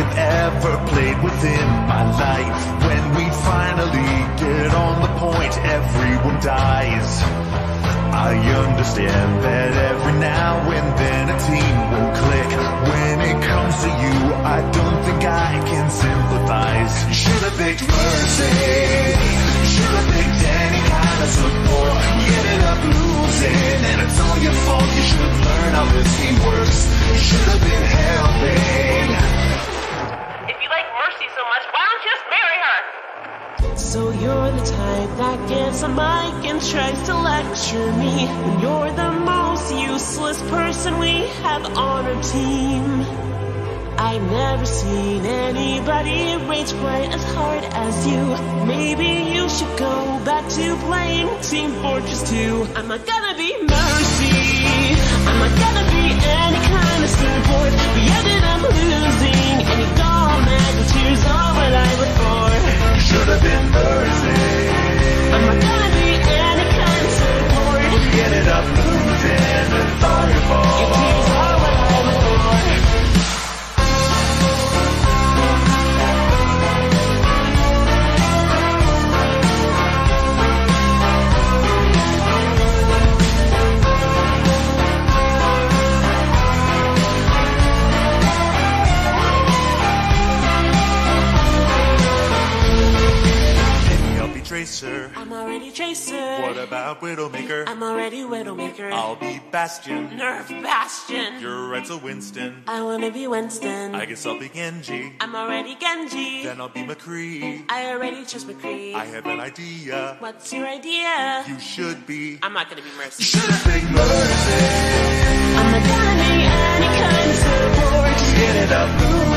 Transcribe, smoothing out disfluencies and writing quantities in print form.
you've ever played within my life. When we finally get on the point, everyone dies. I understand that every now and then a team will click. When it comes to you, I don't think I can sympathize. Should've picked mercy, should've picked any kind of support. You ended up losing, and it's all your fault. You should learn how this game works. Should've been helping. If you like Mercy so much, why don't you just marry her? So you're the type that gets a mic and tries to lecture me. You're the most useless person we have on our team. I've never seen anybody rage quite as hard as you. Maybe you should go back to playing Team Fortress 2. I'm not gonna be Mercy, I'm not gonna be any kind of support. We ended up losing, and you got mad with tears all what I look for. Should've been Mercy, I'm not gonna be any kind of support. we ended up losing, and it's all your fault. Your tears are what I look for. Tracer. I'm already Tracer. What about Widowmaker? I'm already Widowmaker. I'll be Bastion. Nerf Bastion. You're Renzo Winston. I wanna be Winston. I guess I'll be Genji. I'm already Genji. Then I'll be McCree. I already chose McCree. I have an idea. What's your idea? You should be. I'm not gonna be Mercy. Should've picked Mercy. I'm not gonna be any kind of support. We ended up losing.